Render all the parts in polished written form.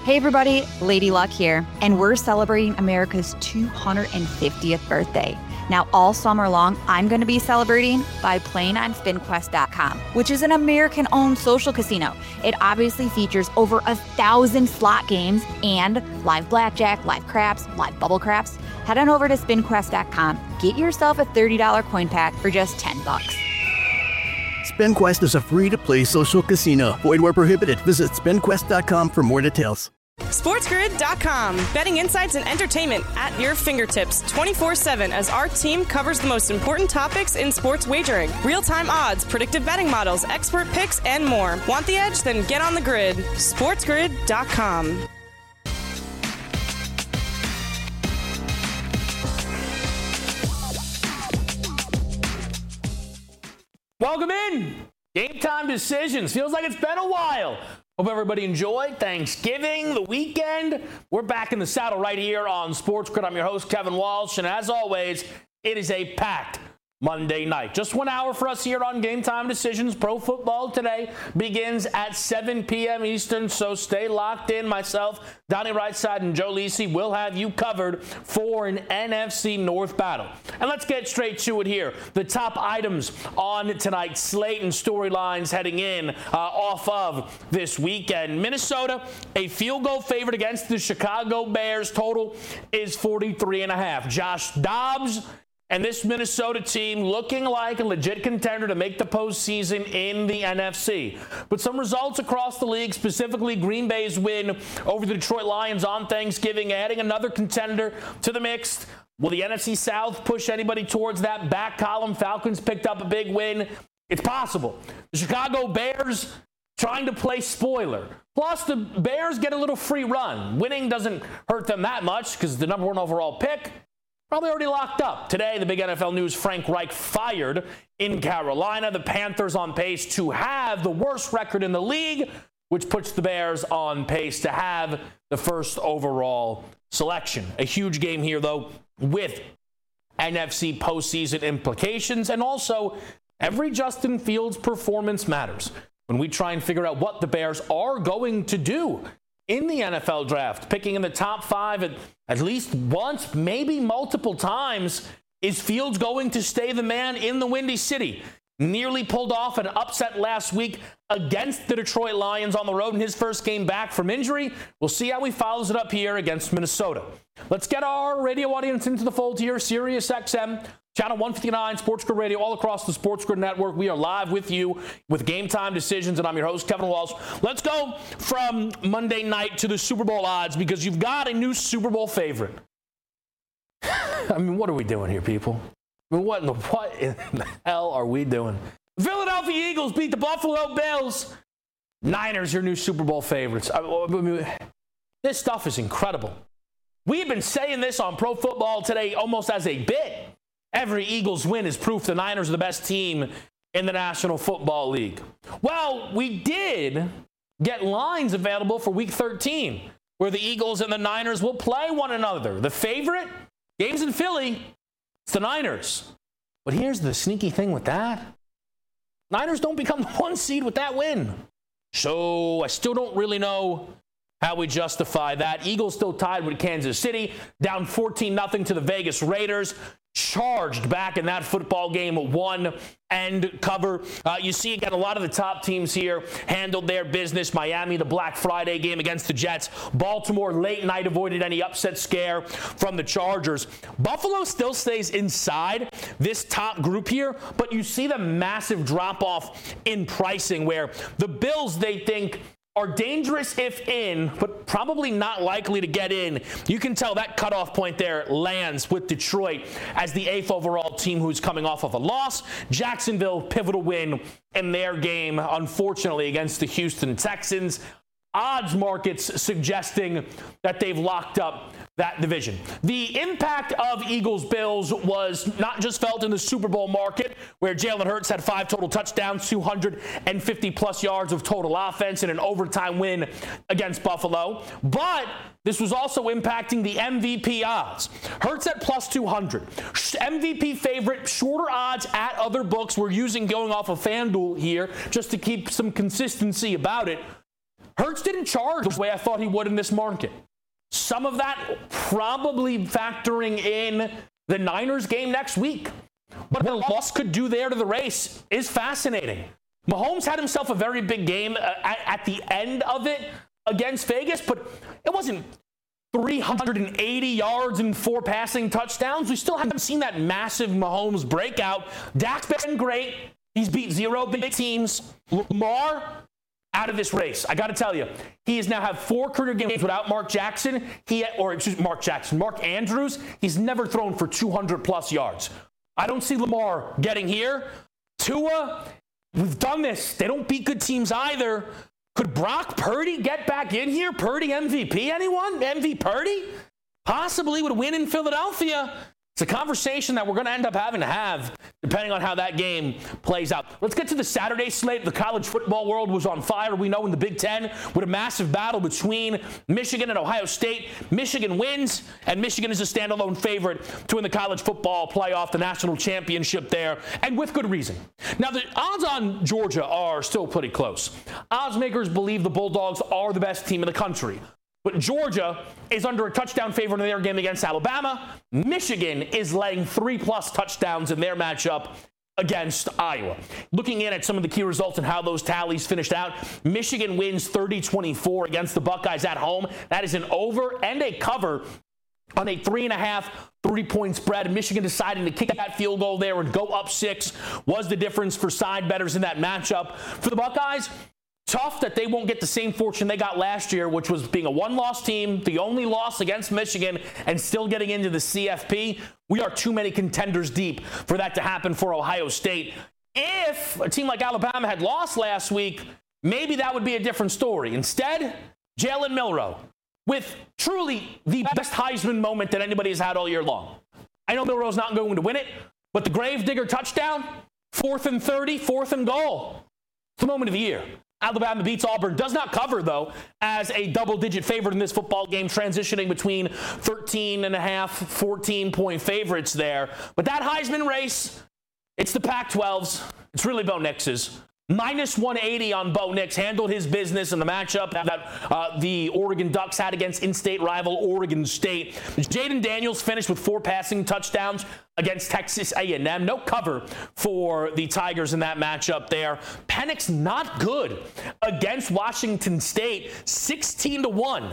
Hey everybody, Lady Luck here, and we're celebrating America's 250th birthday. Now, all summer long, I'm going to be celebrating by playing on SpinQuest.com, which is an American-owned social casino. It obviously features over 1,000 slot games and live blackjack, live craps, live bubble craps. Head on over to SpinQuest.com. Get yourself a $30 coin pack for just $10. SpinQuest is a free-to-play social casino. Void where prohibited. Visit SpinQuest.com for more details. SportsGrid.com. Betting insights and entertainment at your fingertips 24/7 as our team covers the most important topics in sports wagering. Real-time odds, predictive betting models, expert picks, and more. Want the edge? Then get on the grid. SportsGrid.com. Welcome in. Game time decisions. Feels like it's been a while. Hope everybody enjoyed Thanksgiving, the weekend. We're back in the saddle right here on Sports Grid. I'm your host, Kevin Walsh, and as always, it is a packed Monday night. Just 1 hour for us here on Game Time Decisions. Pro football today begins at 7 p.m. Eastern, so stay locked in. Myself, Donnie Rightside, and Joe Lisi will have you covered for an NFC North battle. And let's get straight to it here. The top items on tonight's slate and storylines heading in off of this weekend. Minnesota, a field goal favorite against the Chicago Bears. Total is 43.5. Josh Dobbs and this Minnesota team looking like a legit contender to make the postseason in the NFC. But some results across the league, specifically Green Bay's win over the Detroit Lions on Thanksgiving, adding another contender to the mix. Will the NFC South push anybody towards that back column? Falcons picked up a big win. It's possible. The Chicago Bears trying to play spoiler. Plus, the Bears get a little free run. Winning doesn't hurt them that much because the number 1 overall pick probably already locked up. Today, the big NFL news, Frank Reich fired in Carolina. The Panthers on pace to have the worst record in the league, which puts the Bears on pace to have the first overall selection. A huge game here, though, with NFC postseason implications. And also, every Justin Fields performance matters when we try and figure out what the Bears are going to do in the NFL draft. Picking in the top 5 at least once, maybe multiple times. Is Fields going to stay the man in the Windy City? Nearly pulled off an upset last week against the Detroit Lions on the road in his first game back from injury. We'll see how he follows it up here against Minnesota. Let's get our radio audience into the fold here. Sirius XM, Channel 159, Sports Grid Radio, all across the Sports Grid Network. We are live with you with Game Time Decisions, and I'm your host, Kevin Walsh. Let's go from Monday night to the Super Bowl odds because you've got a new Super Bowl favorite. I mean, what are we doing here, people? I mean, what in the hell are we doing? Philadelphia Eagles beat the Buffalo Bills. Niners, your new Super Bowl favorites. I mean, this stuff is incredible. We've been saying this on Pro Football Today almost as a bit. Every Eagles win is proof the Niners are the best team in the National Football League. Well, we did get lines available for Week 13, where the Eagles and the Niners will play one another. The favorite, game's in Philly, it's the Niners. But here's the sneaky thing with that. Niners don't become the 1 seed with that win. So I still don't really know how we justify that. Eagles still tied with Kansas City, down 14-0 to the Vegas Raiders. Charged back in that football game, won and cover. You see, again, a lot of the top teams here handled their business. Miami, the Black Friday game against the Jets. Baltimore, late night, avoided any upset scare from the Chargers. Buffalo still stays inside this top group here, but you see the massive drop-off in pricing where the Bills, they think, are dangerous if in, but probably not likely to get in. You can tell that cutoff point there lands with Detroit as the 8th overall team who's coming off of a loss. Jacksonville, pivotal win in their game, unfortunately, against the Houston Texans. Odds markets suggesting that they've locked up that division. The impact of Eagles-Bills was not just felt in the Super Bowl market, where Jalen Hurts had 5 total touchdowns, 250-plus yards of total offense, and an overtime win against Buffalo, but this was also impacting the MVP odds. Hurts at plus 200. MVP favorite, shorter odds at other books. We're using going off of FanDuel here just to keep some consistency about it. Hurts didn't charge the way I thought he would in this market. Some of that probably factoring in the Niners game next week. But what a loss could do there to the race is fascinating. Mahomes had himself a very big game at the end of it against Vegas, but it wasn't 380 yards and 4 passing touchdowns. We still haven't seen that massive Mahomes breakout. Dak's been great. He's beat 0 big teams. Lamar, out of this race. I got to tell you, he has now had 4 career games without Mark Andrews. He's never thrown for 200-plus yards. I don't see Lamar getting here. Tua, we've done this. They don't beat good teams either. Could Brock Purdy get back in here? Purdy MVP, anyone? MVP Purdy? Possibly would win in Philadelphia. It's a conversation that we're going to end up having to have depending on how that game plays out. Let's get to the Saturday slate. The college football world was on fire. We know in the Big Ten with a massive battle between Michigan and Ohio State. Michigan wins, and Michigan is a standalone favorite to win the college football playoff, the national championship there, and with good reason. Now, the odds on Georgia are still pretty close. Odds makers believe the Bulldogs are the best team in the country. But Georgia is under a touchdown favorite in their game against Alabama. Michigan is laying 3+ touchdowns in their matchup against Iowa. Looking in at some of the key results and how those tallies finished out, Michigan wins 30-24 against the Buckeyes at home. That is an over and a cover on a 3.5 3-point spread. Michigan deciding to kick that field goal there and go up 6 was the difference for side bettors in that matchup. For the Buckeyes, tough that they won't get the same fortune they got last year, which was being a one-loss team, the only loss against Michigan, and still getting into the CFP. We are too many contenders deep for that to happen for Ohio State. If a team like Alabama had lost last week, maybe that would be a different story. Instead, Jalen Milroe, with truly the best Heisman moment that anybody has had all year long. I know Milroe's not going to win it, but the Gravedigger touchdown, 4th and 30, 4th and goal. It's the moment of the year. Alabama beats Auburn, does not cover, though, as a double-digit favorite in this football game, transitioning between 13.5, 14-point favorites there. But that Heisman race, it's the Pac-12's. It's really Bo Nix's. -180 on Bo Nix, handled his business in the matchup that the Oregon Ducks had against in-state rival Oregon State. Jaden Daniels finished with 4 passing touchdowns against Texas A&M. No cover for the Tigers in that matchup there. Penix not good against Washington State, 16-1.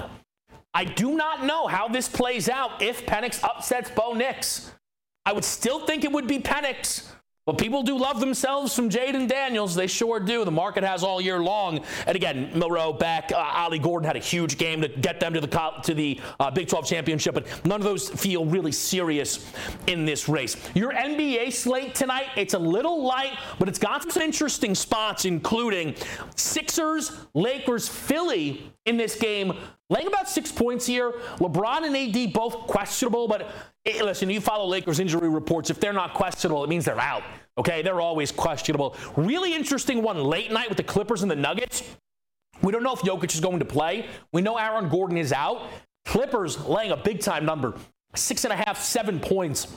I do not know how this plays out if Penix upsets Bo Nix. I would still think it would be Penix. But people do love themselves from Jaden Daniels. They sure do. The market has all year long. And again, Milroe back. Ollie Gordon had a huge game to get them to the Big 12 championship. But none of those feel really serious in this race. Your NBA slate tonight, it's a little light, but it's got some interesting spots, including Sixers, Lakers, Philly in this game. Laying about 6 points here. LeBron and AD both questionable, but listen, you follow Lakers injury reports. If they're not questionable, it means they're out. Okay, they're always questionable. Really interesting one late night with the Clippers and the Nuggets. We don't know if Jokic is going to play. We know Aaron Gordon is out. Clippers laying a big-time number, 6.5, 7 points.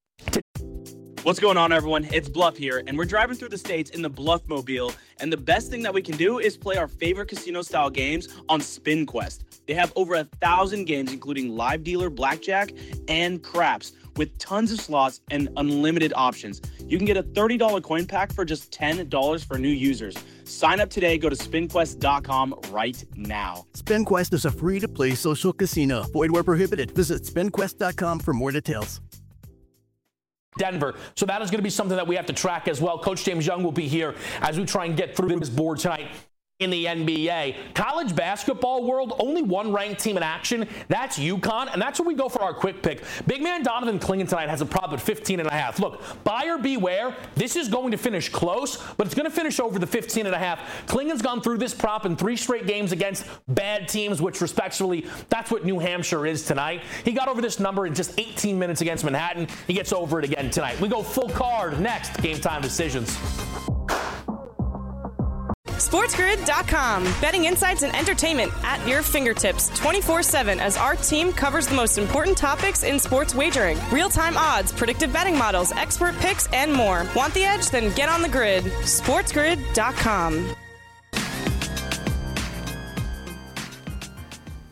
What's going on, everyone? It's Bluff here, and we're driving through the states in the Bluffmobile, and the best thing that we can do is play our favorite casino-style games on SpinQuest. They have over 1,000 games, including live dealer, blackjack, and craps, with tons of slots and unlimited options. You can get a $30 coin pack for just $10 for new users. Sign up today. Go to SpinQuest.com right now. SpinQuest is a free-to-play social casino. Void where prohibited. Visit SpinQuest.com for more details. Denver. So that is going to be something that we have to track as well. Coach James Young will be here as we try and get through this board tonight in the NBA. College basketball world, only one ranked team in action. That's UConn, and that's where we go for our quick pick. Big man Donovan Clingan tonight has a prop at 15.5. Look, buyer beware. This is going to finish close, but it's going to finish over the 15.5. Clingan's gone through this prop in 3 straight games against bad teams, which respectfully, that's what New Hampshire is tonight. He got over this number in just 18 minutes against Manhattan. He gets over it again tonight. We go full card next. Game Time Decisions. SportsGrid.com. Betting insights and entertainment at your fingertips 24/7 as our team covers the most important topics in sports wagering. Real-time odds, predictive betting models, expert picks, and more. Want the edge? Then get on the grid. SportsGrid.com.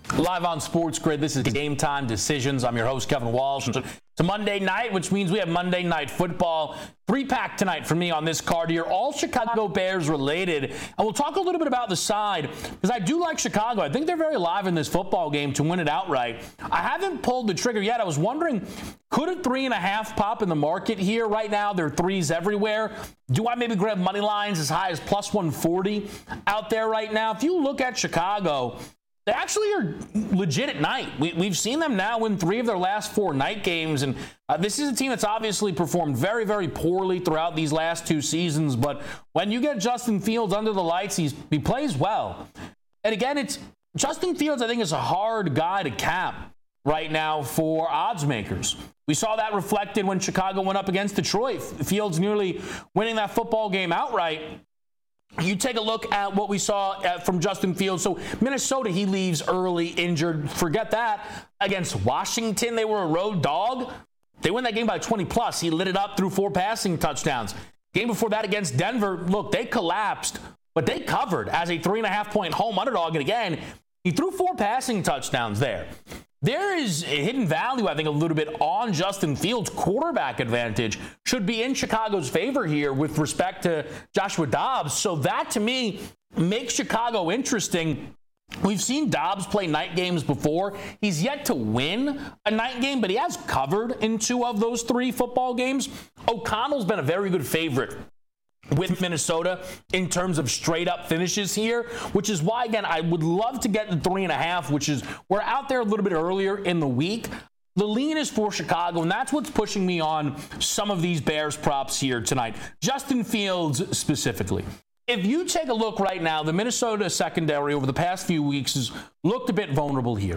Live on Sports Grid, this is Game Time Decisions. I'm your host, Kevin Walsh. It's a Monday night, which means we have Monday Night Football. 3-pack tonight for me on this card here, all Chicago Bears related. And we'll talk a little bit about the side, because I do like Chicago. I think they're very live in this football game to win it outright. I haven't pulled the trigger yet. I was wondering, could a 3.5 pop in the market here right now? There are threes everywhere. Do I maybe grab money lines as high as plus 140 out there right now? If you look at Chicago, they actually are legit at night. We've seen them now win 3 of their last 4 night games, and this is a team that's obviously performed very, very poorly throughout these last 2 seasons, but when you get Justin Fields under the lights, he plays well. And again, Justin Fields, I think, is a hard guy to cap right now for odds makers. We saw that reflected when Chicago went up against Detroit. Fields nearly winning that football game outright. You take a look at what we saw from Justin Fields. So Minnesota, he leaves early, injured. Forget that. Against Washington, they were a road dog. They win that game by 20+. He lit it up through 4 passing touchdowns. Game before that against Denver, look, they collapsed, but they covered as a 3.5-point home underdog. And again, he threw 4 passing touchdowns there. There is a hidden value, I think, a little bit on Justin Fields' quarterback advantage. Should be in Chicago's favor here with respect to Joshua Dobbs. So that, to me, makes Chicago interesting. We've seen Dobbs play night games before. He's yet to win a night game, but he has covered in 2 of those 3 football games. O'Connell's been a very good favorite with Minnesota in terms of straight-up finishes here, which is why, again, I would love to get the 3.5, which is we're out there a little bit earlier in the week. The lean is for Chicago, and that's what's pushing me on some of these Bears props here tonight. Justin Fields specifically. If you take a look right now, the Minnesota secondary over the past few weeks has looked a bit vulnerable here.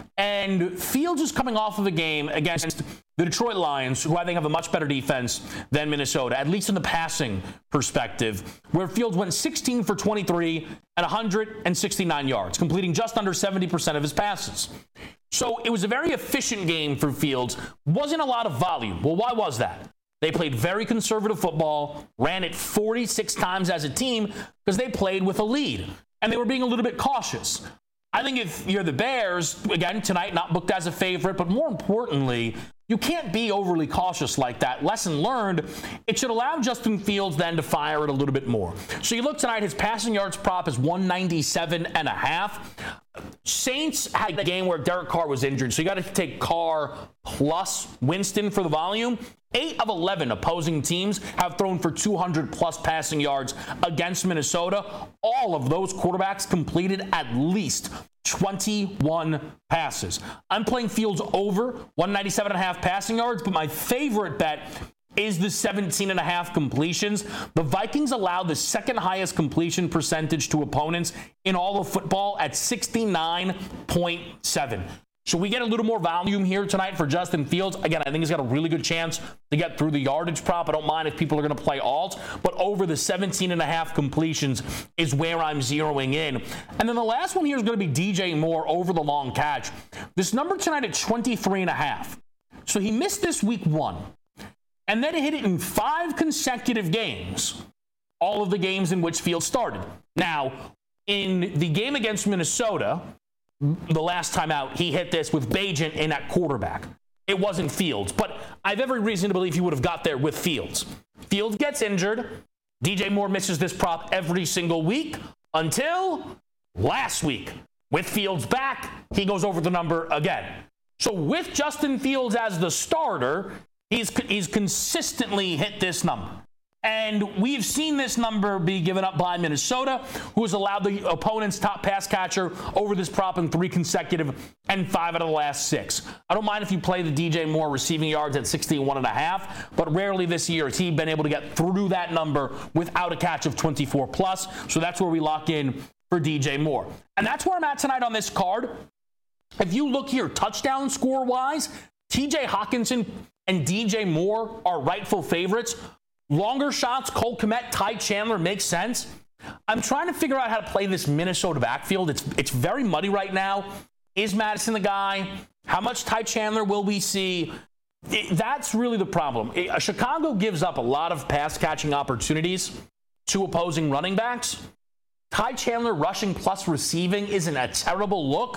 And Fields is coming off of a game against the Detroit Lions, who I think have a much better defense than Minnesota, at least in the passing perspective, where Fields went 16 for 23 and 169 yards, completing just under 70% of his passes. So it was a very efficient game for Fields. Wasn't a lot of volume. Well, why was that? They played very conservative football, ran it 46 times as a team because they played with a lead, and they were being a little bit cautious. I think if you're the Bears, again, tonight not booked as a favorite, but more importantly, you can't be overly cautious like that. Lesson learned, it should allow Justin Fields then to fire it a little bit more. So you look tonight, his passing yards prop is 197.5. Saints had a game where Derek Carr was injured, so you got to take Carr plus Winston for the volume. 8 of 11 opposing teams have thrown for 200-plus passing yards against Minnesota. All of those quarterbacks completed at least 21 passes. I'm playing Fields over 197.5 passing yards, but my favorite bet is the 17.5 completions. The Vikings allowed the second highest completion percentage to opponents in all of football at 69.7. So we get a little more volume here tonight for Justin Fields. Again, I think he's got a really good chance to get through the yardage prop. I don't mind if people are going to play alt, but over the 17.5 completions is where I'm zeroing in. And then the last one here is going to be DJ Moore over the long catch. This number tonight at 23.5. So he missed this week 1. And then hit it in 5 consecutive games, all of the games in which Fields started. Now, in the game against Minnesota, the last time out, he hit this with Bagent in at quarterback. It wasn't Fields, but I have every reason to believe he would have got there with Fields. Fields gets injured. DJ Moore misses this prop every single week until last week. With Fields back, he goes over the number again. So with Justin Fields as the starter, he's consistently hit this number. And we've seen this number be given up by Minnesota, who has allowed the opponent's top pass catcher over this prop in 3 consecutive and 5 out of the last 6. I don't mind if you play the DJ Moore receiving yards at 61.5, but rarely this year has he been able to get through that number without a catch of 24+. So that's where we lock in for DJ Moore. And that's where I'm at tonight on this card. If you look here, touchdown score-wise, TJ Hawkinson and DJ Moore are rightful favorites. Longer shots, Cole Kmet, Ty Chandler makes sense. I'm trying to figure out how to play this Minnesota backfield. It's very muddy right now. Is Madison the guy? How much Ty Chandler will we see? That's really the problem. Chicago gives up a lot of pass-catching opportunities to opposing running backs. Ty Chandler rushing plus receiving isn't a terrible look.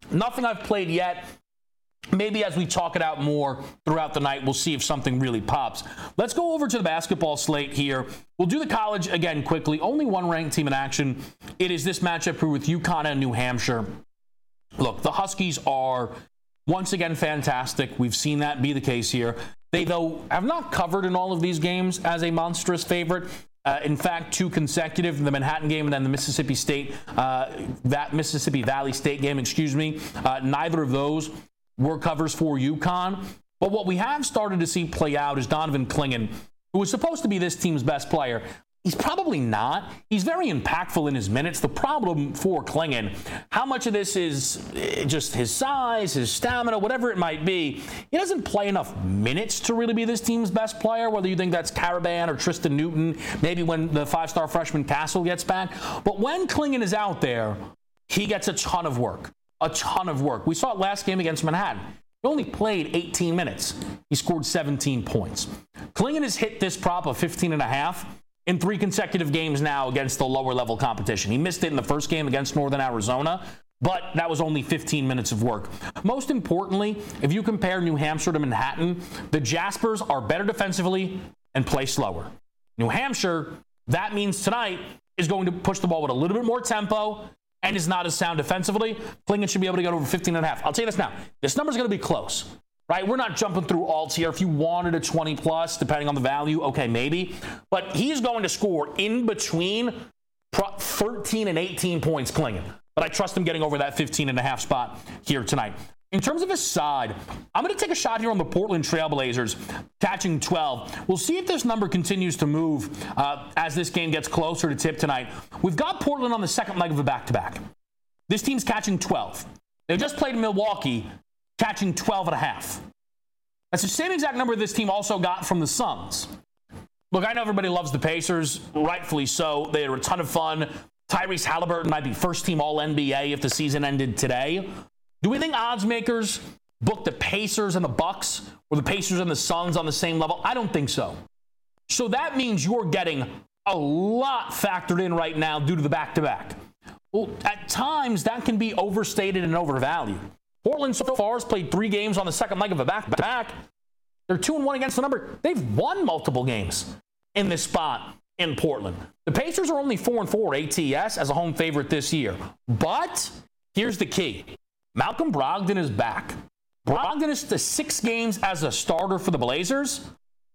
Nothing I've played yet. Maybe as we talk it out more throughout the night, we'll see if something really pops. Let's go over to the basketball slate here. We'll do the college again quickly. Only one ranked team in action. It is this matchup here with UConn and New Hampshire. Look, the Huskies are once again fantastic. We've seen that be the case here. They, though, have not covered in all of these games as a monstrous favorite. In fact, 2 consecutive, the Manhattan game and then the Mississippi Valley State game, neither of those were covers for UConn. But what we have started to see play out is Donovan Clingan, who was supposed to be this team's best player. He's probably not. He's very impactful in his minutes. The problem for Clingan, how much of this is just his size, his stamina, whatever it might be, he doesn't play enough minutes to really be this team's best player, whether you think that's Caravan or Tristan Newton, maybe when the 5-star freshman Castle gets back. But when Clingan is out there, he gets a ton of work. A ton of work. We saw it last game against Manhattan. He only played 18 minutes. He scored 17 points. Clingan has hit this prop of 15.5 in 3 consecutive games now against the lower level competition. He missed it in the first game against Northern Arizona, but that was only 15 minutes of work. Most importantly, if you compare New Hampshire to Manhattan, the Jaspers are better defensively and play slower. New Hampshire, that means tonight, is going to push the ball with a little bit more tempo and is not as sound defensively. Clingan should be able to get over 15.5. I'll tell you this now. This number's going to be close, right? We're not jumping through alts here. If you wanted a 20-plus, depending on the value, okay, maybe. But he's going to score in between 13 and 18 points, Clingan. But I trust him getting over that 15.5 spot here tonight. In terms of his side, I'm going to take a shot here on the Portland Trailblazers, catching 12. We'll see if this number continues to move as this game gets closer to tip tonight. We've got Portland on the second leg of a back-to-back. This team's catching 12. They just played Milwaukee, catching 12.5. That's the same exact number this team also got from the Suns. Look, I know everybody loves the Pacers, rightfully so. They had a ton of fun. Tyrese Halliburton might be first-team All-NBA if the season ended today. Do we think odds makers book the Pacers and the Bucks or the Pacers and the Suns on the same level? I don't think so. So that means you're getting a lot factored in right now due to the back-to-back. Well, at times, that can be overstated and overvalued. Portland so far has played 3 games on the second leg of a back-to-back. They're 2-1 against the number. They've won multiple games in this spot in Portland. The Pacers are only 4-4 ATS as a home favorite this year. But here's the key. Malcolm Brogdon is back. Brogdon is to 6 games as a starter for the Blazers.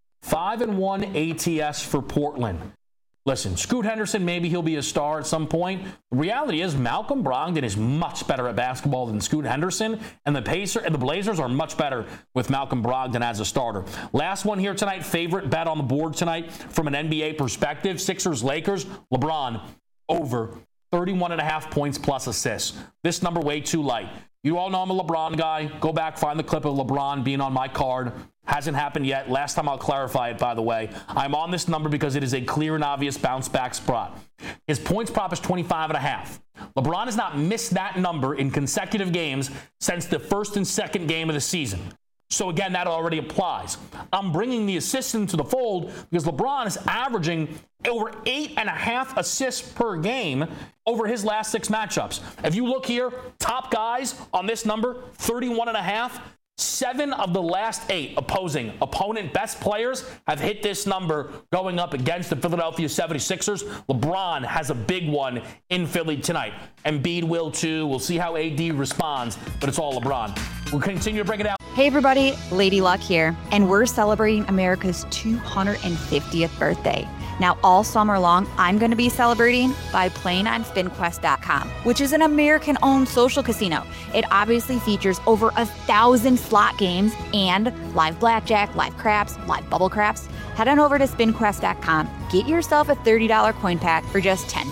5-1 ATS for Portland. Listen, Scoot Henderson, maybe he'll be a star at some point. The reality is Malcolm Brogdon is much better at basketball than Scoot Henderson, and the Blazers are much better with Malcolm Brogdon as a starter. Last one here tonight, favorite bet on the board tonight from an NBA perspective, Sixers-Lakers, LeBron over 31.5 points plus assists. This number way too light. You all know I'm a LeBron guy. Go back, find the clip of LeBron being on my card. Hasn't happened yet. Last time I'll clarify it, by the way. I'm on this number because it is a clear and obvious bounce back spot. His points prop is 25.5. LeBron has not missed that number in consecutive games since the first and second game of the season. So again, that already applies. I'm bringing the assists into the fold because LeBron is averaging over 8.5 assists per game over his last 6 matchups. If you look here, top guys on this number, 31.5. 7 of the last 8 opponent best players have hit this number going up against the Philadelphia 76ers. LeBron has a big one in Philly tonight. Embiid will too. We'll see how AD responds, but it's all LeBron. We'll continue to break it out. Hey everybody, Lady Luck here, and we're celebrating America's 250th birthday. Now, all summer long, I'm going to be celebrating by playing on SpinQuest.com, which is an American-owned social casino. It obviously features over 1,000 slot games and live blackjack, live craps, live bubble craps. Head on over to SpinQuest.com. Get yourself a $30 coin pack for just $10.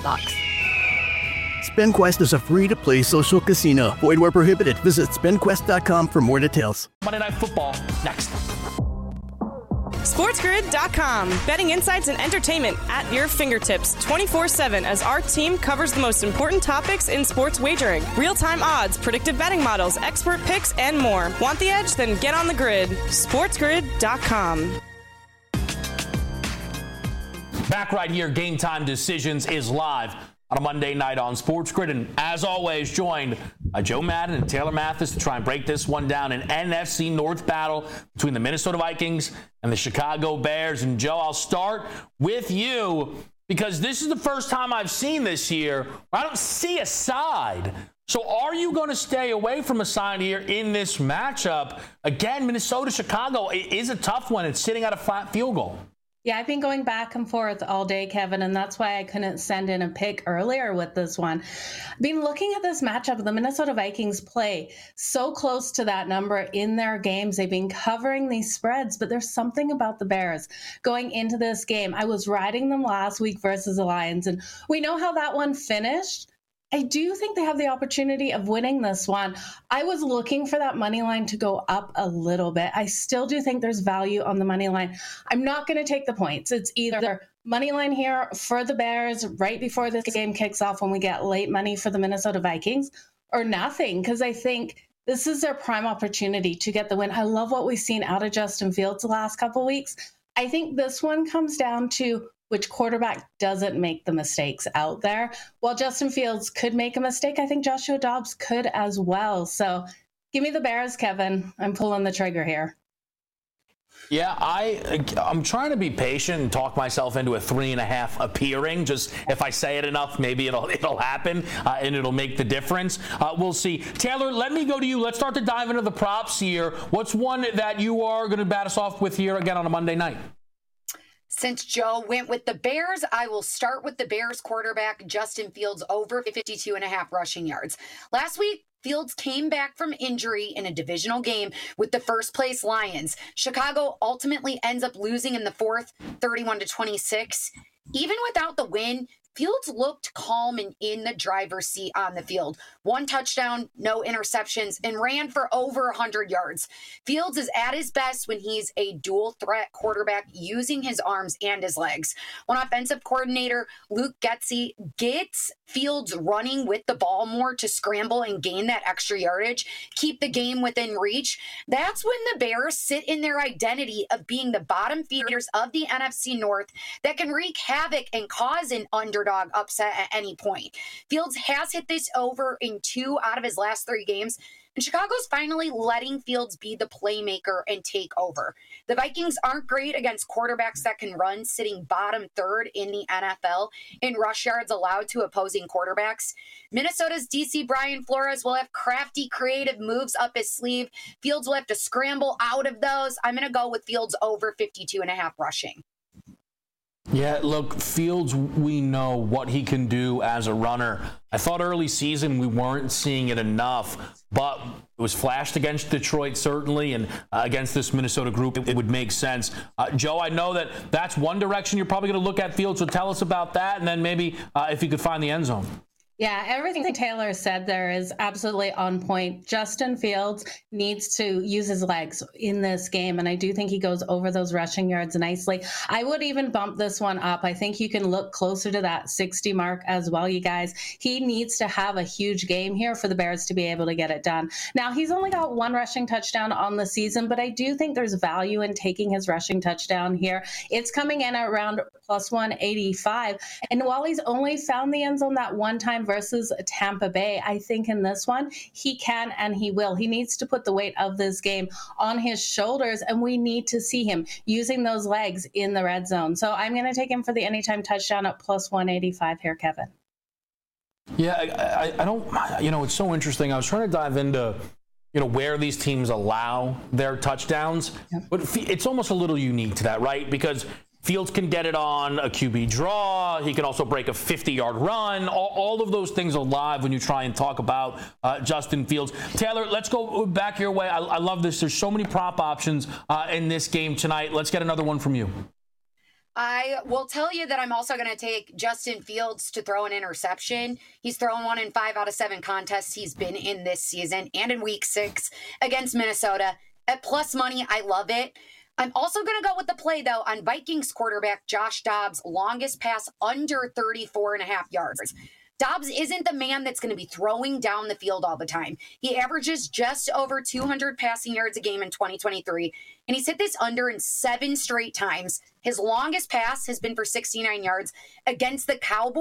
SpinQuest is a free-to-play social casino. Void where prohibited. Visit SpinQuest.com for more details. Monday Night Football, next. SportsGrid.com. Betting insights and entertainment at your fingertips 24/7 as our team covers the most important topics in sports wagering. Real-time odds, predictive betting models, expert picks, and more. Want the edge? Then get on the grid. SportsGrid.com. Back right here, Game Time Decisions is live. on a Monday night on Sports Grid. And as always, joined by Joe Madden and Taylor Mathis to try and break this one down. An NFC North battle between the Minnesota Vikings and the Chicago Bears. And Joe, I'll start with you because this is the first time I've seen this year where I don't see a side. So are you going to stay away from a side here in this matchup? Again, Minnesota-Chicago is a tough one. It's sitting at a flat field goal. Yeah, I've been going back and forth all day, Kevin, and that's why I couldn't send in a pick earlier with this one. I've been looking at this matchup. The Minnesota Vikings play so close to that number in their games. They've been covering these spreads, but there's something about the Bears going into this game. I was riding them last week versus the Lions, and we know how that one finished. I do think they have the opportunity of winning this one. I was looking for that money line to go up a little bit. I still do think there's value on the money line. I'm not going to take the points. It's either money line here for the Bears right before this game kicks off when we get late money for the Minnesota Vikings, or nothing, because I think this is their prime opportunity to get the win. I love what we've seen out of Justin Fields the last couple of weeks. I think this one comes down to which quarterback doesn't make the mistakes out there. While Justin Fields could make a mistake, I think Joshua Dobbs could as well. So give me the Bears, Kevin. I'm pulling the trigger here. Yeah, I'm trying to be patient and talk myself into a 3.5 appearing. Just if I say it enough, maybe it'll happen and it'll make the difference. We'll see. Taylor, let me go to you. Let's start to dive into the props here. What's one that you are going to bat us off with here again on a Monday night? Since Joe went with the Bears, I will start with the Bears quarterback, Justin Fields, over 52.5 rushing yards. Last week, Fields came back from injury in a divisional game with the first-place Lions. Chicago ultimately ends up losing in the fourth, 31-26. Even without the win, Fields looked calm and in the driver's seat on the field. 1 touchdown, no interceptions, and ran for over 100 yards. Fields is at his best when he's a dual-threat quarterback using his arms and his legs. When offensive coordinator Luke Getsy gets Fields running with the ball more to scramble and gain that extra yardage, keep the game within reach, that's when the Bears sit in their identity of being the bottom feeders of the NFC North that can wreak havoc and cause an underdog upset at any point. Fields has hit this over in 2 out of his last 3 games, and Chicago's finally letting Fields be the playmaker and take over. The Vikings aren't great against quarterbacks that can run, sitting bottom 3rd in the NFL in rush yards allowed to opposing quarterbacks. Minnesota's DC Brian Flores will have crafty, creative moves up his sleeve. Fields will have to scramble out of those. I'm going to go with Fields over 52.5 rushing. Yeah, look, Fields, we know what he can do as a runner. I thought early season we weren't seeing it enough, but it was flashed against Detroit, certainly, and against this Minnesota group, it would make sense. Joe, I know that's one direction you're probably going to look at Fields, so tell us about that, and then maybe if you could find the end zone. Yeah, everything Taylor said there is absolutely on point. Justin Fields needs to use his legs in this game, and I do think he goes over those rushing yards nicely. I would even bump this one up. I think you can look closer to that 60 mark as well, you guys. He needs to have a huge game here for the Bears to be able to get it done. Now, he's only got 1 rushing touchdown on the season, but I do think there's value in taking his rushing touchdown here. It's coming in at around plus 185, and while he's only found the end zone that one time versus Tampa Bay, I think in this one, he can and he will. He needs to put the weight of this game on his shoulders, and we need to see him using those legs in the red zone. So I'm going to take him for the anytime touchdown at plus 185 here, Kevin. Yeah, I don't, it's so interesting. I was trying to dive into, where these teams allow their touchdowns, but it's almost a little unique to that, right? Because Fields can get it on a QB draw. He can also break a 50-yard run. All of those things are live when you try and talk about Justin Fields. Taylor, let's go back your way. I love this. There's so many prop options in this game tonight. Let's get another one from you. I will tell you that I'm also going to take Justin Fields to throw an interception. He's thrown 1 in 5 out of 7 contests he's been in this season and in week 6 against Minnesota. At plus money, I love it. I'm also going to go with the play, though, on Vikings quarterback Josh Dobbs' longest pass under 34.5 yards. Dobbs isn't the man that's going to be throwing down the field all the time. He averages just over 200 passing yards a game in 2023, and he's hit this under in 7 straight times. His longest pass has been for 69 yards against the Cowboys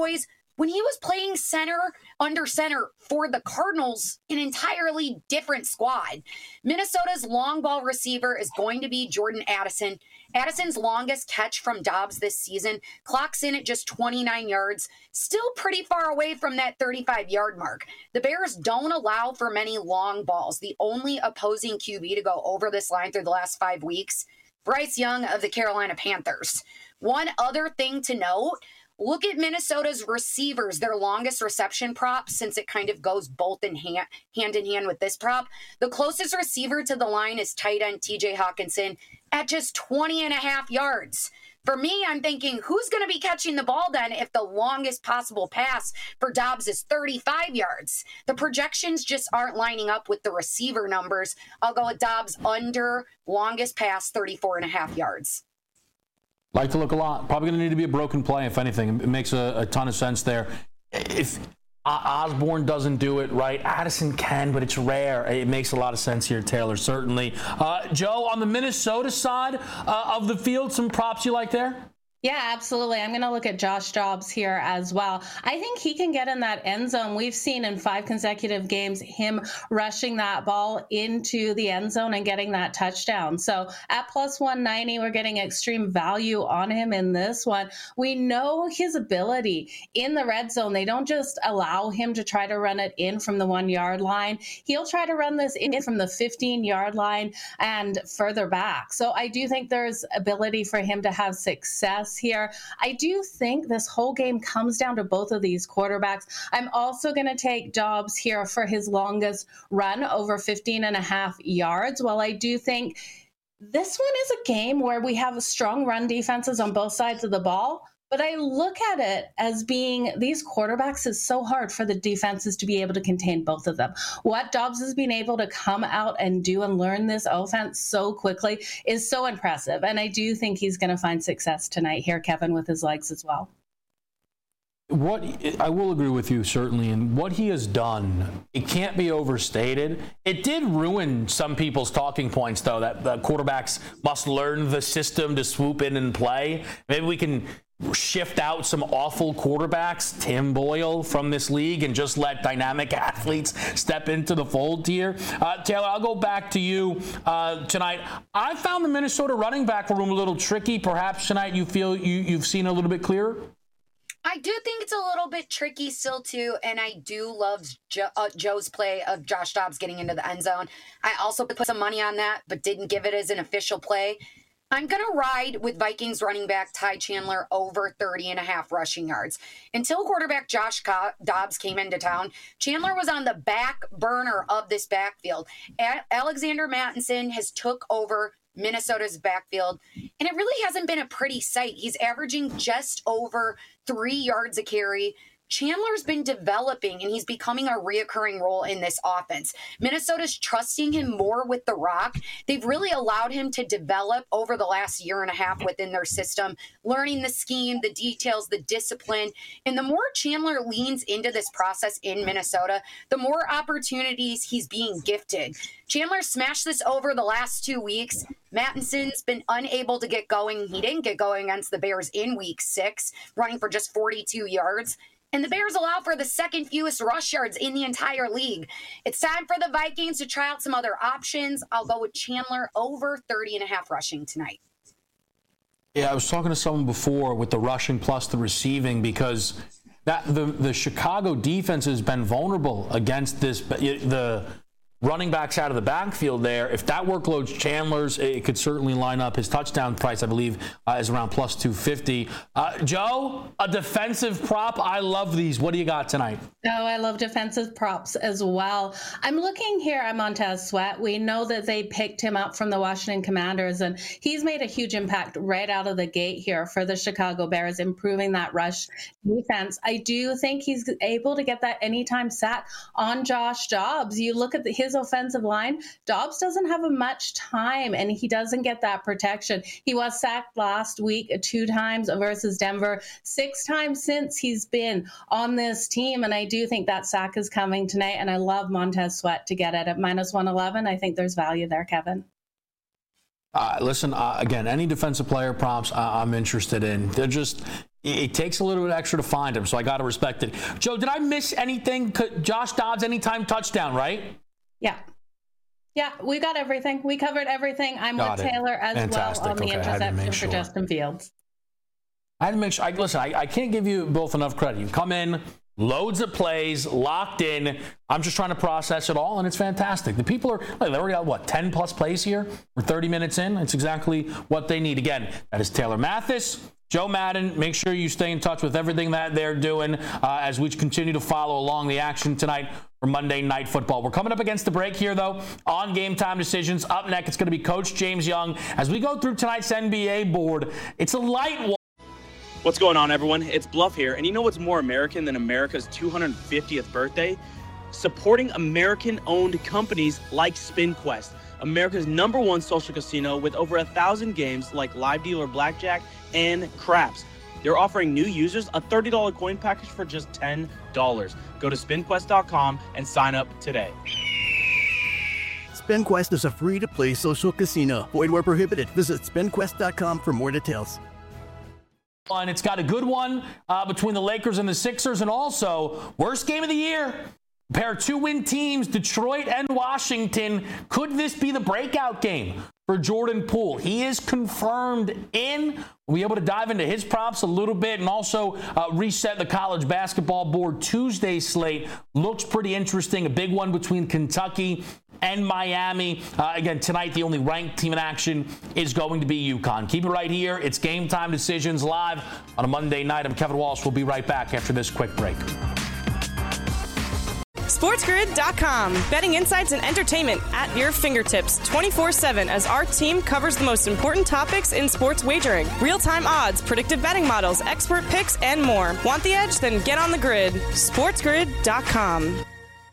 when he was playing under center for the Cardinals, an entirely different squad. Minnesota's long ball receiver is going to be Jordan Addison. Addison's longest catch from Dobbs this season clocks in at just 29 yards, still pretty far away from that 35-yard mark. The Bears don't allow for many long balls. The only opposing QB to go over this line through the last 5 weeks, Bryce Young of the Carolina Panthers. One other thing to note, look at Minnesota's receivers, their longest reception prop, since it kind of goes both in hand in hand with this prop. The closest receiver to the line is tight end TJ Hawkinson at just 20.5 yards. For me, I'm thinking, who's going to be catching the ball then if the longest possible pass for Dobbs is 35 yards? The projections just aren't lining up with the receiver numbers. I'll go with Dobbs under longest pass, 34.5 yards. Like to look a lot. Probably going to need to be a broken play, if anything. It makes a ton of sense there. If Osborne doesn't do it right, Addison can, but it's rare. It makes a lot of sense here, Taylor, certainly. Joe, on the Minnesota side of the field, some props you like there? Yeah, absolutely. I'm going to look at Josh Dobbs here as well. I think he can get in that end zone. We've seen in 5 consecutive games him rushing that ball into the end zone and getting that touchdown. So at plus 190, we're getting extreme value on him in this one. We know his ability in the red zone. They don't just allow him to try to run it in from the 1-yard line. He'll try to run this in from the 15-yard line and further back. So I do think there's ability for him to have success here. I do think this whole game comes down to both of these quarterbacks. I'm also going to take Dobbs here for his longest run, over 15.5 yards. While I do think this one is a game where we have strong run defenses on both sides of the ball, but I look at it as being these quarterbacks is so hard for the defenses to be able to contain both of them. What Dobbs has been able to come out and do and learn this offense so quickly is so impressive. And I do think he's going to find success tonight here, Kevin, with his legs as well. What I will agree with you, certainly, and what he has done, it can't be overstated. It did ruin some people's talking points, though, that the quarterbacks must learn the system to swoop in and play. Maybe we can shift out some awful quarterbacks, Tim Boyle, from this league and just let dynamic athletes step into the fold here. Taylor, I'll go back to you tonight. I found the Minnesota running back room a little tricky. Perhaps tonight you feel you've seen a little bit clearer? I do think it's a little bit tricky still, too, and I do love Joe's play of Josh Dobbs getting into the end zone. I also put some money on that, but didn't give it as an official play. I'm going to ride with Vikings running back Ty Chandler over 30.5 rushing yards. Until quarterback Josh Dobbs came into town, Chandler was on the back burner of this backfield. Alexander Mattison has took over Minnesota's backfield, and it really hasn't been a pretty sight. He's averaging just over 3 yards a carry. Chandler's been developing, and he's becoming a reoccurring role in this offense. Minnesota's trusting him more with the rock. They've really allowed him to develop over the last year and a half within their system, learning the scheme, the details, the discipline. And the more Chandler leans into this process in Minnesota, the more opportunities he's being gifted. Chandler smashed this over the last 2 weeks. Mattison's been unable to get going. He didn't get going against the Bears in week 6, running for just 42 yards. And the Bears allow for the second fewest rush yards in the entire league. It's time for the Vikings to try out some other options. I'll go with Chandler over 30.5 rushing tonight. Yeah, I was talking to someone before with the rushing plus the receiving, because the Chicago defense has been vulnerable against the running backs out of the backfield there. If that workload's Chandler's, it could certainly line up. His touchdown price, I believe, is around plus 250. Joe, a defensive prop. I love these. What do you got tonight? Oh, I love defensive props as well. I'm looking here at Montez Sweat. We know that they picked him up from the Washington Commanders, and he's made a huge impact right out of the gate here for the Chicago Bears, improving that rush defense. I do think he's able to get that anytime sack on Josh Dobbs. You look at his offensive line, Dobbs doesn't have much time, and he doesn't get that protection. He was sacked last week 2 times versus Denver, 6 times since he's been on this team, and I do think that sack is coming tonight, and I love Montez Sweat to get it at minus 111. I think there's value there, Kevin. Listen, again, any defensive player props I'm interested in. They're just It takes a little bit extra to find him, so I got to respect it. Joe, did I miss anything? Josh Dobbs, anytime touchdown, right? Yeah. Yeah, we got everything. We covered everything. I'm with Taylor as Fantastic. well on the interception sure. for Justin Fields. I had to make sure. Listen, I can't give you both enough credit. You come in, loads of plays, locked in. I'm just trying to process it all, and it's fantastic. The people they already got, 10-plus plays here? We're 30 minutes in. It's exactly what they need. Again, that is Taylor Mathis, Joe Madden. Make sure you stay in touch with everything that they're doing as we continue to follow along the action tonight for Monday Night Football. We're coming up against the break here, though, on Game Time Decisions. Up next, it's going to be Coach James Young. As we go through tonight's NBA board, it's a light one. What's going on, everyone? It's Bluff here, and you know what's more American than America's 250th birthday? Supporting American-owned companies like SpinQuest, America's #1 social casino with over 1,000 games like Live Dealer Blackjack and Craps. They're offering new users a $30 coin package for just $10. Go to SpinQuest.com and sign up today. SpinQuest is a free-to-play social casino. Void where prohibited. Visit SpinQuest.com for more details. And it's got a good one between the Lakers and the Sixers, and also worst game of the year. Pair of 2-win teams, Detroit and Washington. Could this be the breakout game for Jordan Poole? He is confirmed in. We'll be able to dive into his props a little bit and also reset the college basketball board. Tuesday slate looks pretty interesting. A big one between Kentucky and Miami. Again, tonight, the only ranked team in action is going to be UConn. Keep it right here. It's Game Time Decisions live on a Monday night. I'm Kevin Walsh. We'll be right back after this quick break. SportsGrid.com. Betting insights and entertainment at your fingertips 24/7 as our team covers the most important topics in sports wagering. Real-time odds, predictive betting models, expert picks, and more. Want the edge? Then get on the grid. SportsGrid.com.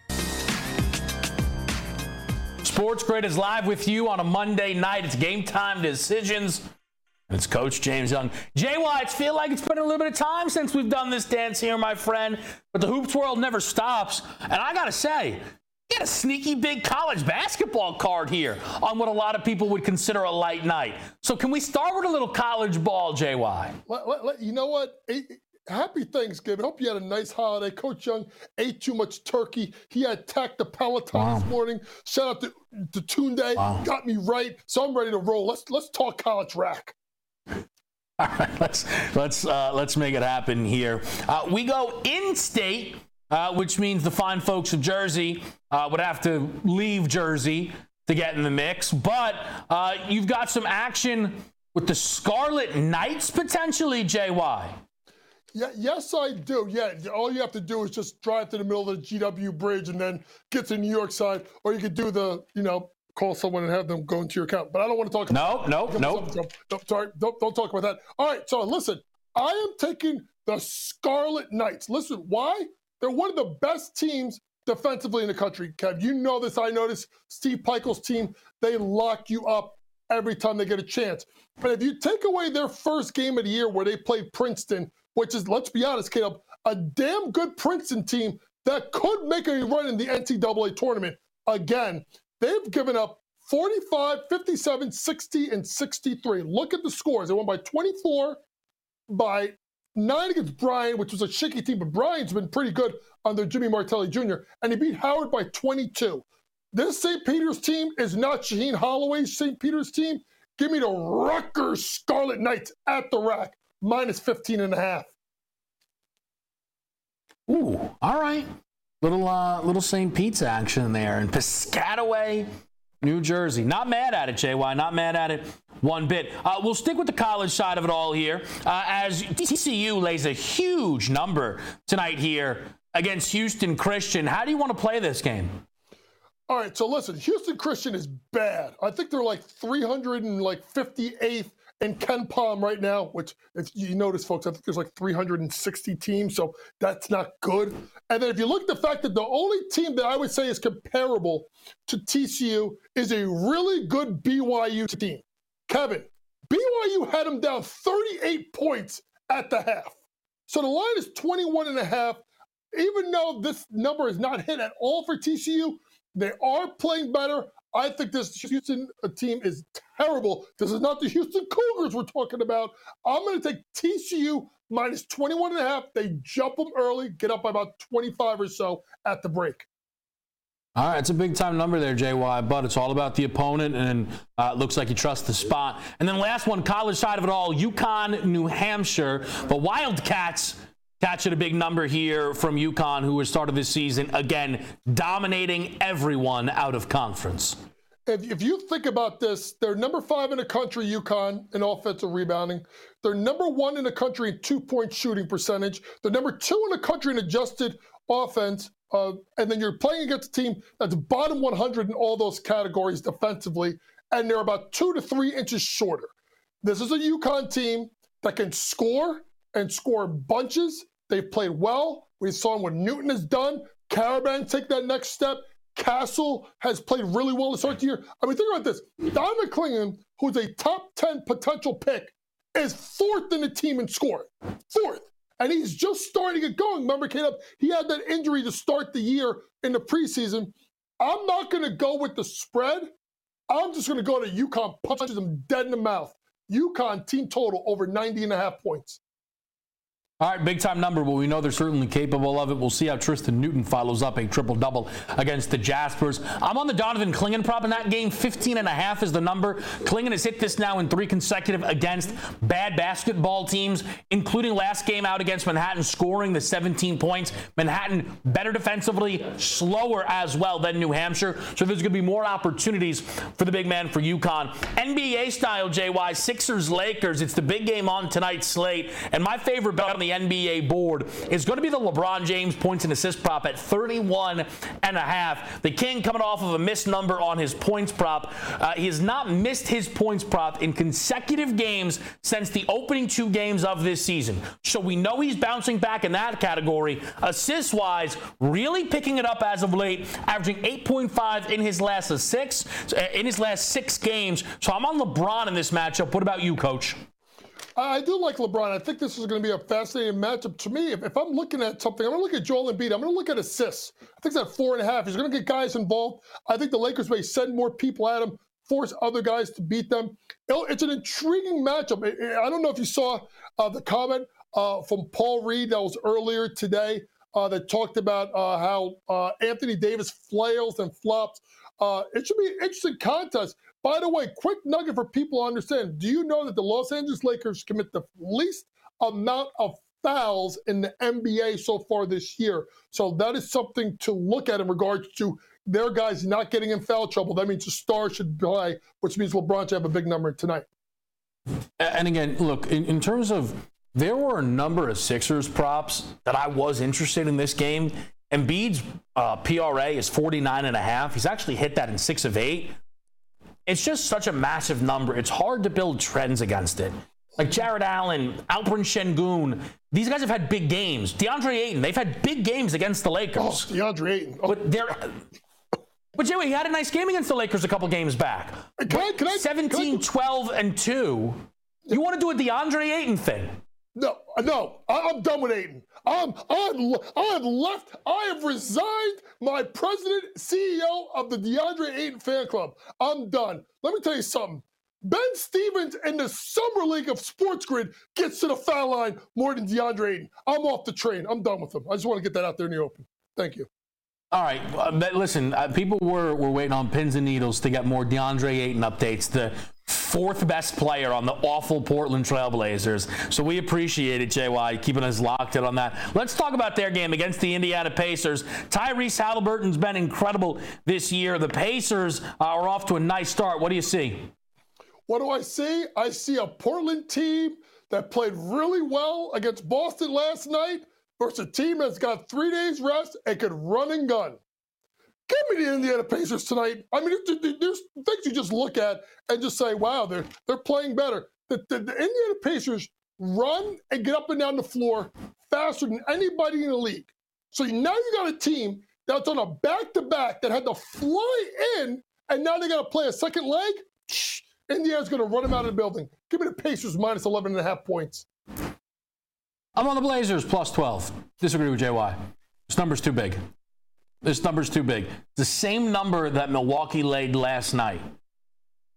Sports Grid is live with you on a Monday night. It's Game Time Decisions. It's Coach James Young. JY, it's feel like it's been a little bit of time since we've done this dance here, my friend. But the hoops world never stops. And I got to say, you got a sneaky big college basketball card here on what a lot of people would consider a light night. So can we start with a little college ball, JY? You know what? Happy Thanksgiving. Hope you had a nice holiday. Coach Young ate too much turkey. He attacked the Peloton this morning. Shout out to Tunde. Wow. Got me right. So I'm ready to roll. Let's talk college rack. All right, let's make it happen here. We go in-state, which means the fine folks of Jersey would have to leave Jersey to get in the mix. But you've got some action with the Scarlet Knights potentially, JY. Yeah, yes, I do. Yeah, all you have to do is just drive to the middle of the GW Bridge and then get to New York side, or you could do the, call someone and have them go into your account. But I don't want to talk about No, sorry, don't talk about that. All right, so listen, I am taking the Scarlet Knights. Listen, why? They're one of the best teams defensively in the country, Kev. You know this, I know this. Steve Pikiell's team, they lock you up every time they get a chance. But if you take away their first game of the year where they played Princeton, which is, let's be honest, Caleb, a damn good Princeton team that could make a run in the NCAA tournament. Again, they've given up 45, 57, 60, and 63. Look at the scores. They won by 24, by 9 against Bryan, which was a shaky team, but Bryan's been pretty good under Jimmy Martelli Jr., and he beat Howard by 22. This St. Peter's team is not Shaheen Holloway's St. Peter's team. Give me the Rutgers Scarlet Knights at the rack, minus 15.5. Ooh, all right. Little St. Pete's action there in Piscataway, New Jersey. Not mad at it, JY. Not mad at it one bit. We'll stick with the college side of it all here as TCU lays a huge number tonight here against Houston Christian. How do you want to play this game? All right, so listen, Houston Christian is bad. I think they're like 358th in KenPom right now, which, if you notice, folks, I think there's like 360 teams, so that's not good. And then if you look at the fact that the only team that I would say is comparable to TCU is a really good BYU team. Kevin, BYU had them down 38 points at the half. So the line is 21.5. Even though this number is not hit at all for TCU, they are playing better. I think this Houston team is terrible. This is not the Houston Cougars we're talking about. I'm going to take TCU minus 21.5. They jump them early, get up by about 25 or so at the break. All right, it's a big-time number there, JY, but it's all about the opponent, and it looks like you trust the spot. And then last one, college side of it all, UConn, New Hampshire. The Wildcats catching a big number here from UConn, who has started this season, again, dominating everyone out of conference. If you think about this, they're number 5 in the country, UConn, in offensive rebounding. They're number 1 in the country in two-point shooting percentage. They're number 2 in the country in adjusted offense. And then you're playing against a team that's bottom 100 in all those categories defensively, and they're about 2 to 3 inches shorter. This is a UConn team that can score and score bunches. They've played well. We saw what Newton has done. Caravan take that next step. Castle has played really well to start the year. I mean, think about this. Donovan Clingan, who's a top 10 potential pick, is 4th in the team in scoring. 4th. And he's just starting to get going. Remember, Caleb, he had that injury to start the year in the preseason. I'm not going to go with the spread. I'm just going to go to UConn, punches them dead in the mouth. UConn team total over 90.5 points. All right, big-time number, but we know they're certainly capable of it. We'll see how Tristan Newton follows up a triple-double against the Jaspers. I'm on the Donovan Clingan prop in that game. 15.5 is the number. Clingan has hit this now in 3 consecutive against bad basketball teams, including last game out against Manhattan, scoring the 17 points. Manhattan better defensively, slower as well than New Hampshire. So there's going to be more opportunities for the big man for UConn. NBA style, JY, Sixers-Lakers. It's the big game on tonight's slate. And my favorite bet on the NBA board is going to be the LeBron James points and assist prop at 31.5. The King coming off of a missed number on his points prop. He has not missed his points prop in consecutive games since the opening 2 games of this season. So we know he's bouncing back in that category. Assist-wise, really picking it up as of late, averaging 8.5 in his last 6 games. So I'm on LeBron in this matchup. What about you, Coach? I do like LeBron. I think this is going to be a fascinating matchup. To me, if I'm looking at something, I'm going to look at Joel Embiid. I'm going to look at assists. I think it's at 4.5. He's going to get guys involved. I think the Lakers may send more people at him, force other guys to beat them. It's an intriguing matchup. I don't know if you saw the comment from Paul Reed that was earlier today that talked about how Anthony Davis flails and flops. It should be an interesting contest. By the way, quick nugget for people to understand. Do you know that the Los Angeles Lakers commit the least amount of fouls in the NBA so far this year? So that is something to look at in regards to their guys not getting in foul trouble. That means the star should play, which means LeBron should have a big number tonight. And again, look, in terms of, there were a number of Sixers props that I was interested in this game. Embiid's PRA is 49.5. He's actually hit that in 6 of 8. It's just such a massive number. It's hard to build trends against it. Like Jared Allen, Alperen Şengün, these guys have had big games. DeAndre Ayton, they've had big games against the Lakers. Oh, DeAndre Ayton. Oh. But Joey, he had a nice game against the Lakers a couple games back. 17, 12, and 2. You want to do a DeAndre Ayton thing? No, I'm done with Ayton. I have resigned my president, CEO of the DeAndre Ayton fan club. I'm done. Let me tell you something. Ben Stevens in the Summer League of Sports Grid gets to the foul line more than DeAndre Ayton. I'm off the train. I'm done with him. I just want to get that out there in the open. Thank you. All right. Listen, people were waiting on pins and needles to get more DeAndre Ayton updates. The 4th best player on the awful Portland Trailblazers. So we appreciate it, JY, keeping us locked in on that. Let's talk about their game against the Indiana Pacers. Tyrese Halliburton's been incredible this year. The Pacers are off to a nice start. What do you see? What do I see? I see a Portland team that played really well against Boston last night versus a team that's got 3 days rest and could run and gun. Give me the Indiana Pacers tonight. I mean, there's things you just look at and just say, wow, they're playing better. The Indiana Pacers run and get up and down the floor faster than anybody in the league. So now you got a team that's on a back-to-back that had to fly in, and now they got to play a second leg? Indiana's going to run them out of the building. Give me the Pacers minus 11.5 points. I'm on the Blazers plus 12. Disagree with JY. This number's too big. The same number that Milwaukee laid last night.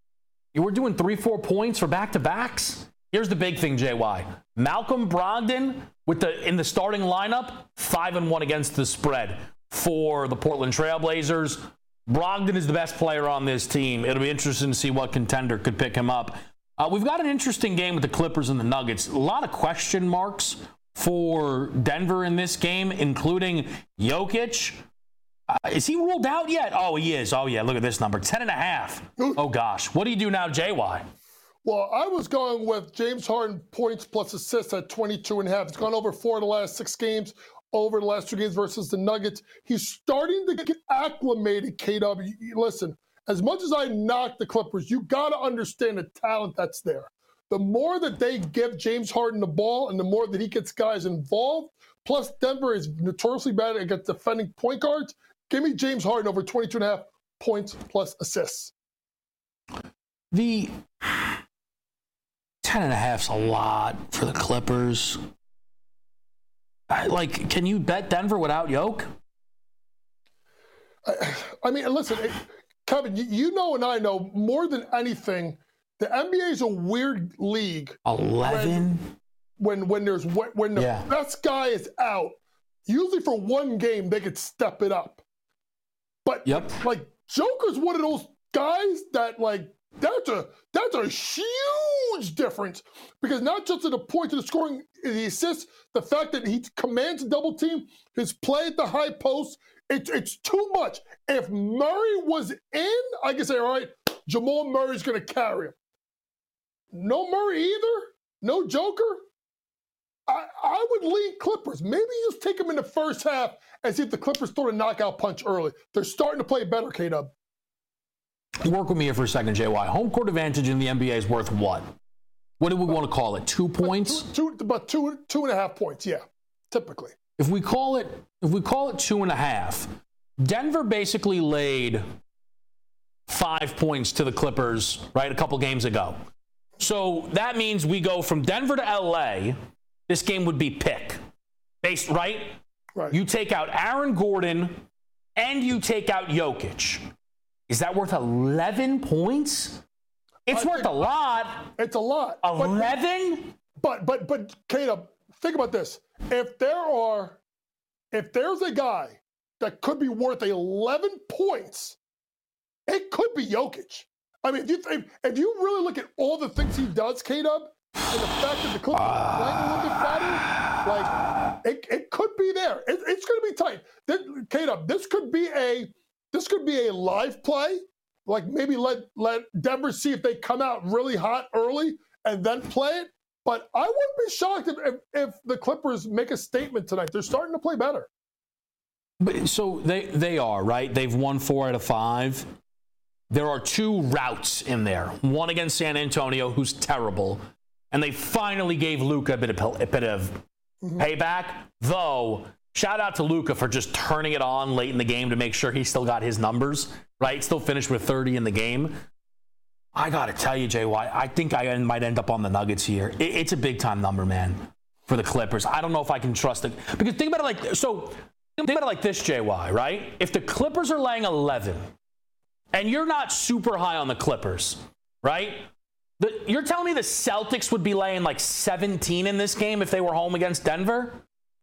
We're doing 3-4 points for back-to-backs. Here's the big thing, JY. Malcolm Brogdon in the starting lineup, 5-1 against the spread for the Portland Trailblazers. Brogdon is the best player on this team. It'll be interesting to see what contender could pick him up. We've got an interesting game with the Clippers and the Nuggets. A lot of question marks for Denver in this game, including Jokic. Is he ruled out yet? Oh, he is. Oh, yeah. Look at this number. 10.5. Oh, gosh. What do you do now, JY? Well, I was going with James Harden points plus assists at 22.5. It's gone over 4 of the last 6 games, over the last 2 games versus the Nuggets. He's starting to get acclimated, KW. Listen, as much as I knock the Clippers, you got to understand the talent that's there. The more that they give James Harden the ball and the more that he gets guys involved, plus Denver is notoriously bad against defending point guards, give me James Harden over 22.5 points plus assists. The 10.5's a lot for the Clippers. Can you bet Denver without Jokic? I mean, listen, Kevin, you know and I know more than anything, the NBA is a weird league. 11? When the best guy is out, usually for one game they could step it up. But Joker's one of those guys that that's a huge difference, because not just at the point of the scoring, the assists, the fact that he commands a double team, his play at the high post, it's too much. If Murray was in, I could say, all right, Jamal Murray's going to carry him. No Murray either, no Joker. I would lean Clippers. Maybe just take them in the first half and see if the Clippers throw a knockout punch early. They're starting to play better, K-Dub. Work with me here for a second, JY. Home court advantage in the NBA is worth what? What do we want to call it? 2 points? About 2.5 points, yeah, typically. If we call it 2.5, Denver basically laid 5 points to the Clippers, right, a couple games ago. So that means we go from Denver to LA. This game would be pick. Based, right? Right. You take out Aaron Gordon and you take out Jokic. Is that worth 11 points? It's worth a lot. It's a lot. 11? But Caleb, think about this. If there's a guy that could be worth 11 points, it could be Jokic. I mean, if you really look at all the things he does, K-Dub, and the fact that the Clippers are playing a little bit better, it could be there. It's going to be tight. K-Dub, this could be a live play. Like maybe let Denver see if they come out really hot early and then play it. But I wouldn't be shocked if the Clippers make a statement tonight. They're starting to play better. But so they are, right? They've won 4 out of 5. There are 2 routes in there. One against San Antonio, who's terrible. And they finally gave Luka a bit of payback. Though, shout out to Luka for just turning it on late in the game to make sure he still got his numbers, right? Still finished with 30 in the game. I got to tell you, JY, I think I might end up on the Nuggets here. It's a big-time number, man, for the Clippers. I don't know if I can trust it. Because think about it like this, JY, right? If the Clippers are laying 11, and you're not super high on the Clippers, right? You're telling me the Celtics would be laying like 17 in this game if they were home against Denver?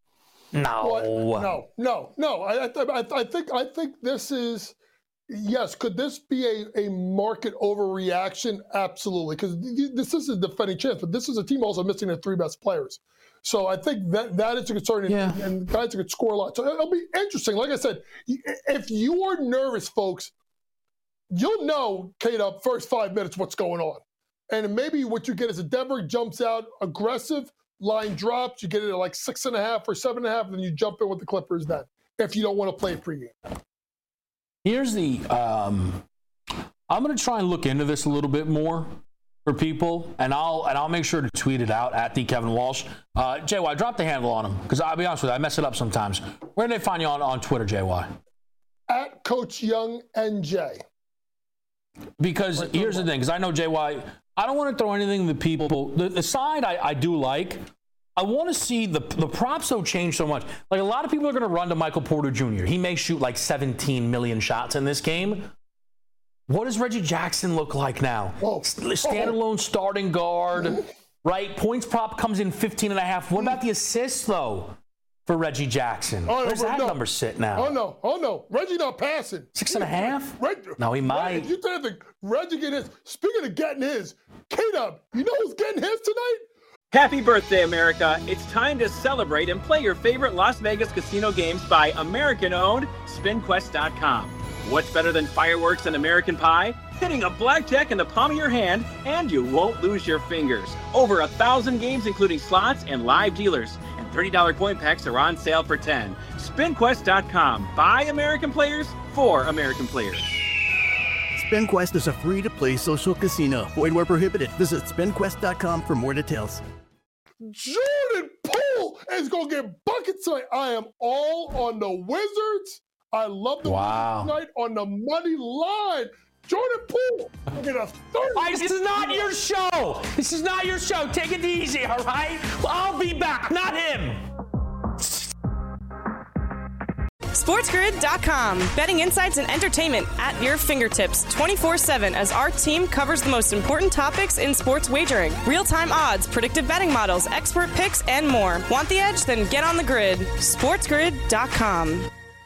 No. No. I think this is, yes. Could this be a market overreaction? Absolutely, because this is a defending champ, but this is a team also missing their 3 best players. So I think that is a concern, and guys could score a lot. So it'll be interesting. Like I said, if you are nervous, folks, you'll know, K-Dub, first 5 minutes what's going on. And maybe what you get is a Denver jumps out aggressive, line drops, you get it at like 6.5 or 7.5, and then you jump in with the Clippers then, if you don't want to play pregame. Here's the I'm going to try and look into this a little bit more for people, and I'll make sure to tweet it out at the Kevin Walsh. JY, drop the handle on him, because I'll be honest with you, I mess it up sometimes. Where do they find you on Twitter, JY? At Coach Young NJ. Because here's the thing, because I know, JY, I don't want to throw anything to people. The side I do like, I want to see the props don't change so much. Like, a lot of people are going to run to Michael Porter Jr. He may shoot like 17 million shots in this game. What does Reggie Jackson look like now? Standalone starting guard, right? Points prop comes in 15.5. What about the assists, though, for Reggie Jackson? Where's that number sit now? Oh, no. Reggie not passing. 6.5? No, he might. You think Reggie get his? Speaking of getting his, K-Dub, you know who's getting his tonight? Happy birthday, America. It's time to celebrate and play your favorite Las Vegas casino games by American-owned SpinQuest.com. What's better than fireworks and American Pie? Hitting a blackjack in the palm of your hand, and you won't lose your fingers. Over 1,000 games, including slots and live dealers. And $30 coin packs are on sale for $10. SpinQuest.com. By American players, for American players. SpinQuest is a free-to-play social casino. Void where prohibited. Visit SpinQuest.com for more details. Jordan Poole is going to get buckets tonight. I am all on the Wizards. I love the Wizards tonight on the money line. Jordan Poole will get a 30. This is not your show. This is not your show. Take it easy, all right? I'll be back, not him. SportsGrid.com. Betting insights and entertainment at your fingertips 24/7 as our team covers the most important topics in sports wagering. Real-time odds, predictive betting models, expert picks, and more. Want the edge? Then get on the grid. SportsGrid.com.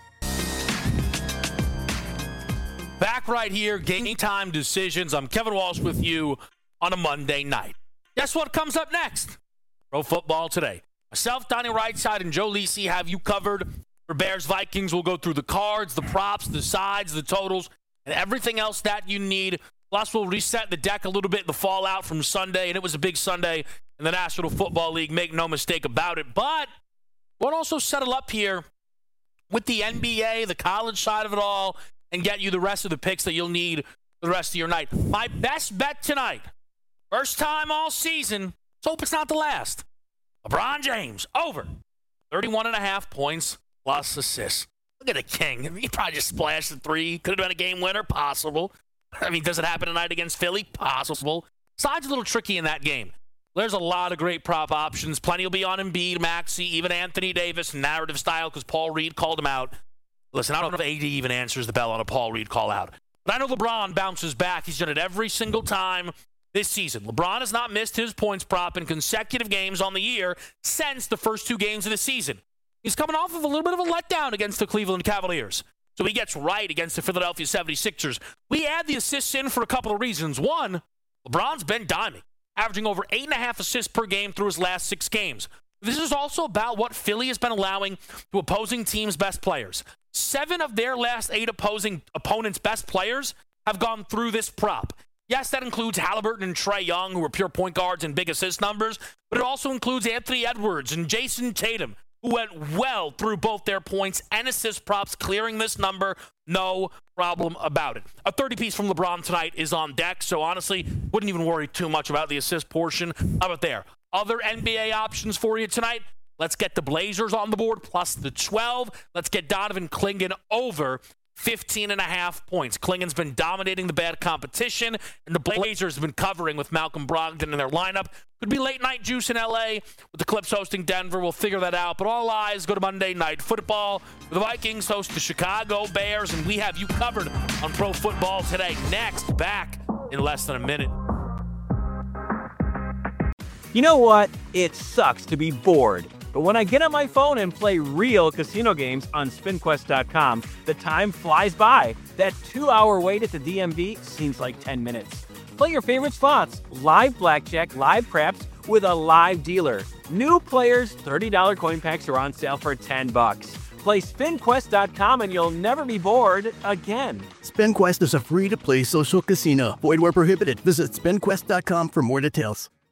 Back right here, Game Time Decisions. I'm Kevin Walsh with you on a Monday night. Guess what comes up next? Pro Football Today. Myself, Donnie Rightside, and Joe Lisi have you covered for Bears-Vikings. We'll go through the cards, the props, the sides, the totals, and everything else that you need. Plus, we'll reset the deck a little bit, the fallout from Sunday, and it was a big Sunday in the National Football League. Make no mistake about it. But we'll also settle up here with the NBA, the college side of it all, and get you the rest of the picks that you'll need for the rest of your night. My best bet tonight, first time all season, let's hope it's not the last. LeBron James, over 31.5 points plus assists. Look at the king. He probably just splashed the three. Could have been a game winner. Possible. I mean, does it happen tonight against Philly? Possible. Side's a little tricky in that game. There's a lot of great prop options. Plenty will be on Embiid, Maxey, even Anthony Davis, narrative style, because Paul Reed called him out. Listen, I don't know if AD even answers the bell on a Paul Reed call out. But I know LeBron bounces back. He's done it every single time this season. LeBron has not missed his points prop in consecutive games on the year since the first two games of the season. He's coming off of a little bit of a letdown against the Cleveland Cavaliers. So he gets right against the Philadelphia 76ers. We add the assists in for a couple of reasons. One, LeBron's been diming, averaging over 8.5 assists per game through his last 6 games. This is also about what Philly has been allowing to opposing teams' best players. 7 of their last 8 opponents' best players have gone through this prop. Yes, that includes Halliburton and Trae Young, who are pure point guards and big assist numbers, but it also includes Anthony Edwards and Jason Tatum, who went well through both their points and assist props, clearing this number, no problem about it. A 30-piece from LeBron tonight is on deck, so honestly, wouldn't even worry too much about the assist portion. How about there? Other NBA options for you tonight? Let's get the Blazers on the board, plus the 12. Let's get Donovan Clingan over 15.5 points. Clingan's been dominating the bad competition, and the Blazers have been covering with Malcolm Brogdon in their lineup. Could be late night juice in LA with the Clips hosting Denver. We'll figure that out. But all eyes go to Monday Night Football. The Vikings host the Chicago Bears, and we have you covered on Pro Football Today. Next, back in less than a minute. You know what? It sucks to be bored. But when I get on my phone and play real casino games on SpinQuest.com, the time flies by. That 2-hour wait at the DMV seems like 10 minutes. Play your favorite spots, live blackjack, live craps, with a live dealer. New players, $30 coin packs are on sale for $10. Play SpinQuest.com and you'll never be bored again. SpinQuest is a free-to-play social casino. Void where prohibited. Visit SpinQuest.com for more details.